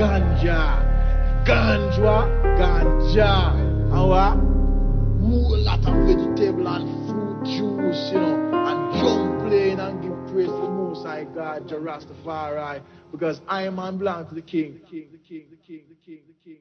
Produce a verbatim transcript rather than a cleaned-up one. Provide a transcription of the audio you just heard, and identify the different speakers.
Speaker 1: ganja, ganja, ganja, and what? Whole lot of vegetable and fruit juice, you know, and drum playing and give praise to the Most High God, Jah Rastafari, because I am man belong to the King, the King, the King, the King, the King, the King.